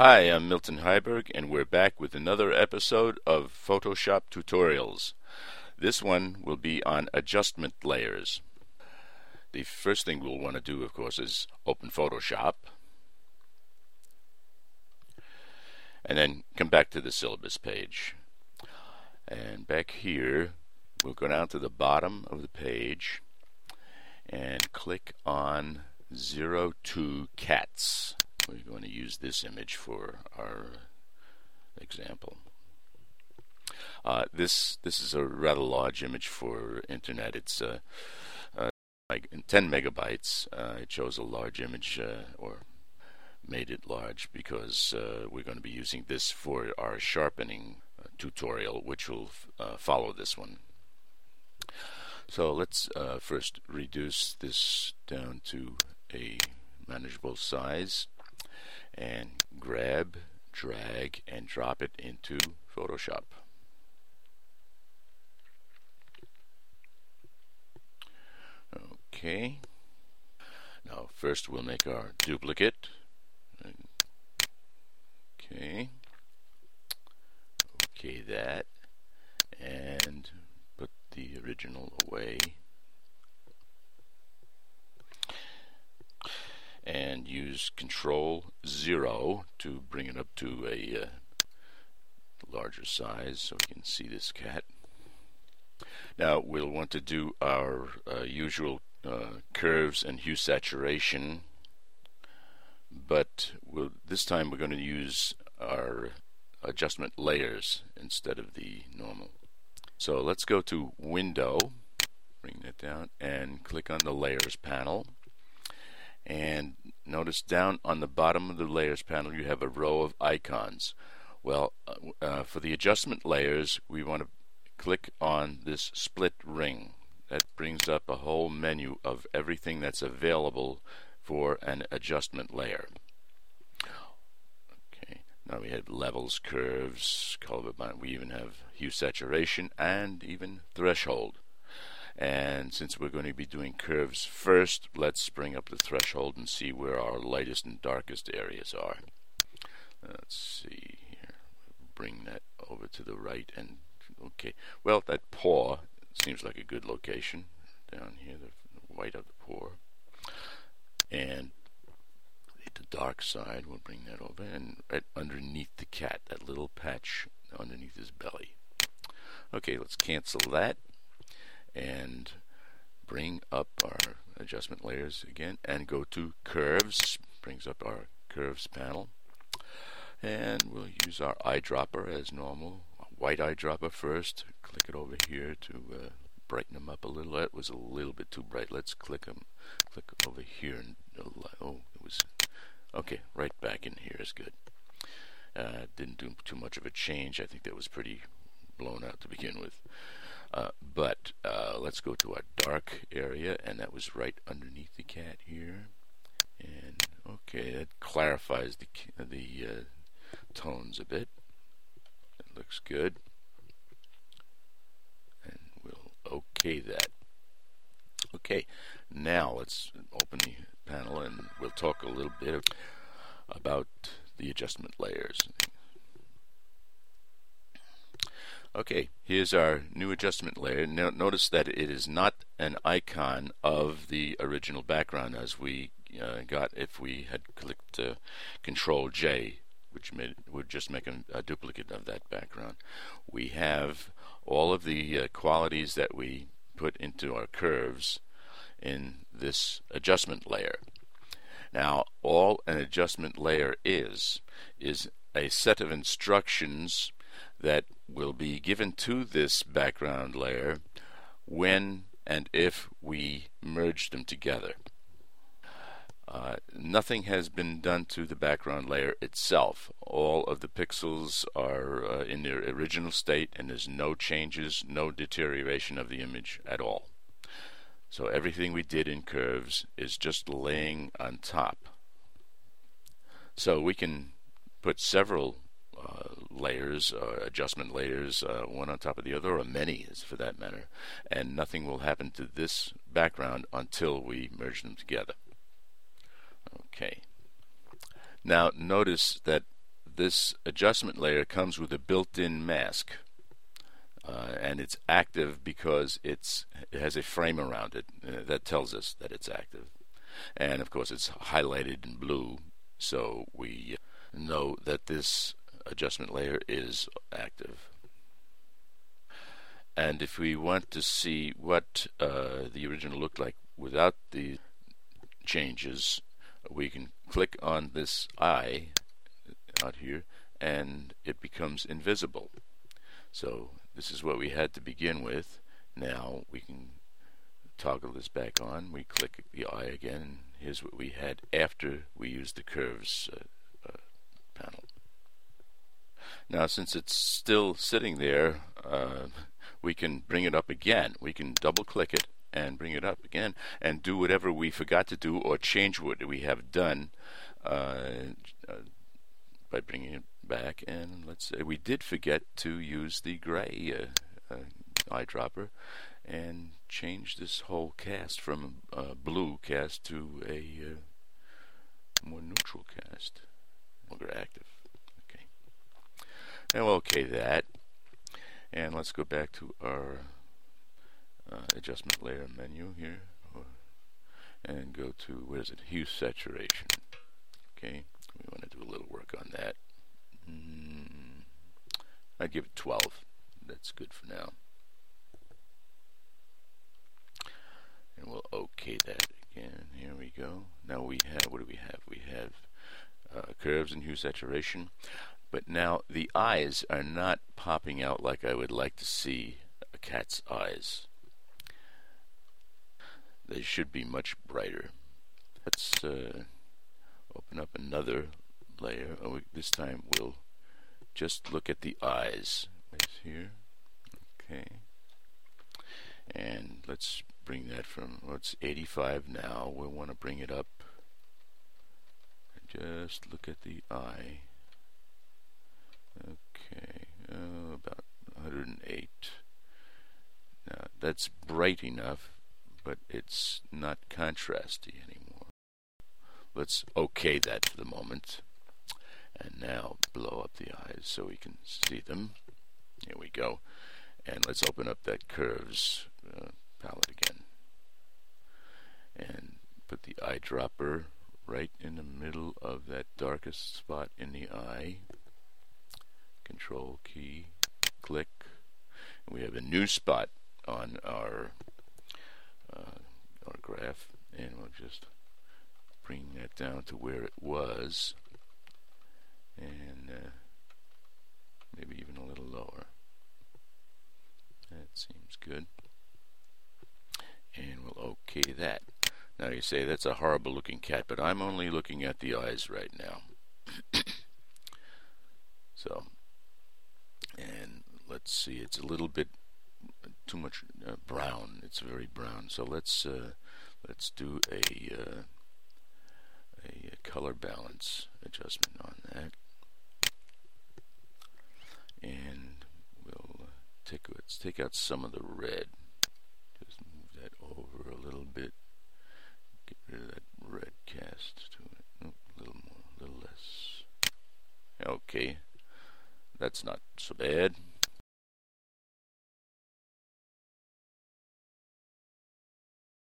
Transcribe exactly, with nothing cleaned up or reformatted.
Hi, I'm Milton Heiberg, and we're back with another episode of Photoshop Tutorials. This one will be on adjustment layers. The first thing we'll want to do, of course, is open Photoshop, and then come back to the syllabus page. And back here, we'll go down to the bottom of the page and click on zero two cats. We're going to use this image for our example. Uh, this this is a rather large image for internet. It's uh, uh, like ten megabytes. Uh, it shows a large image, uh, or made it large because uh, we're going to be using this for our sharpening uh, tutorial, which will uh, follow this one. So let's uh, first reduce this down to a manageable size, and grab, drag, and drop it into Photoshop. Okay. Now first we'll make our duplicate. Okay. Okay that. And put the original away. And use Control zero to bring it up to a uh, larger size so we can see this cat. Now we'll want to do our uh, usual uh, curves and hue saturation, but we'll, this time we're going to use our adjustment layers instead of the normal. So let's go to Window, bring that down, and click on the Layers panel. And notice down on the bottom of the layers panel you have a row of icons. Well, uh, for the adjustment layers, we want to click on this split ring. That brings up a whole menu of everything that's available for an adjustment layer. Okay, now we have levels, curves, color, we even have hue saturation, and even threshold. And since we're going to be doing curves first, let's bring up the threshold and see where our lightest and darkest areas are. Let's see here. Bring that over to the right, and okay. Well, that paw seems like a good location down here, the white of the paw. And the dark side, we'll bring that over, and right underneath the cat, that little patch underneath his belly. Okay, let's cancel that. And bring up our adjustment layers again and go to curves. Brings up our curves panel, and we'll use our eyedropper as normal. White eyedropper first. Click it over here to uh, brighten them up a little. That was a little bit too bright. Let's click them. Click over here and oh, it was okay. Right back in here is good. Uh, didn't do too much of a change. I think that was pretty blown out to begin with. Uh, but uh, let's go to our dark area, and that was right underneath the cat here. And okay, that clarifies the the uh, tones a bit. It looks good, and we'll okay that. Okay, now let's open the panel, and we'll talk a little bit about the adjustment layers. Okay, here's our new adjustment layer. Now, notice that it is not an icon of the original background as we uh, got if we had clicked uh, Control J, which made, would just make a, a duplicate of that background. We have all of the uh, qualities that we put into our curves in this adjustment layer. Now, all an adjustment layer is, is a set of instructions that will be given to this background layer when and if we merge them together. Uh, nothing has been done to the background layer itself. All of the pixels are uh, in their original state, and there's no changes, no deterioration of the image at all. So everything we did in curves is just laying on top. So we can put several Uh, layers, uh, adjustment layers, uh, one on top of the other, or many for that matter, and nothing will happen to this background until we merge them together. Okay. Now notice that this adjustment layer comes with a built-in mask, uh, and it's active because it's it has a frame around it uh, that tells us that it's active, and of course it's highlighted in blue, so we know that this adjustment layer is active. And if we want to see what uh, the original looked like without the changes, we can click on this eye out here and it becomes invisible. So this is what we had to begin with. Now we can toggle this back on. We click the eye again, and here's what we had after we used the curves uh, uh, panel. Now since it's still sitting there, uh, we can bring it up again. We can double click it and bring it up again and do whatever we forgot to do or change what we have done uh, uh, by bringing it back. And let's say we did forget to use the gray uh, uh, eyedropper and change this whole cast from a blue cast to a uh, more neutral cast, longer active. Okay. Now okay that, and let's go back to our uh, adjustment layer menu here, or, and go to, where is it, hue saturation. Okay, we want to do a little work on that. Mm, I'd give it twelve. That's good for now. And we'll OK that again. Here we go. Now we have, what do we have? We have uh, curves and hue saturation. But now the eyes are not popping out like I would like to see a cat's eyes. They should be much brighter. Let's uh, open up another layer. Oh, this time we'll just look at the eyes. It's here. Okay. And let's bring that from, well, it's eighty-five now. We'll want to bring it up. Just look at the eye. Okay, uh, about one hundred eight. Now that's bright enough, but it's not contrasty anymore. Let's OK that for the moment, and now blow up the eyes so we can see them. Here we go. And let's open up that curves uh, palette again, and put the eyedropper right in the middle of that darkest spot in the eye. Control key, click, and we have a new spot on our uh, our graph, and we'll just bring that down to where it was, and uh, maybe even a little lower. That seems good. And we'll OK that. Now you say that's a horrible looking cat, but I'm only looking at the eyes right now. So, and let's see, it's a little bit too much uh, brown. It's very brown. So let's uh, let's do a uh, a color balance adjustment on that, and we'll uh, take let's take out some of the red. Just move that over a little bit. Get rid of that red cast to it. Oh, a little more, a little less. Okay, that's not so bad.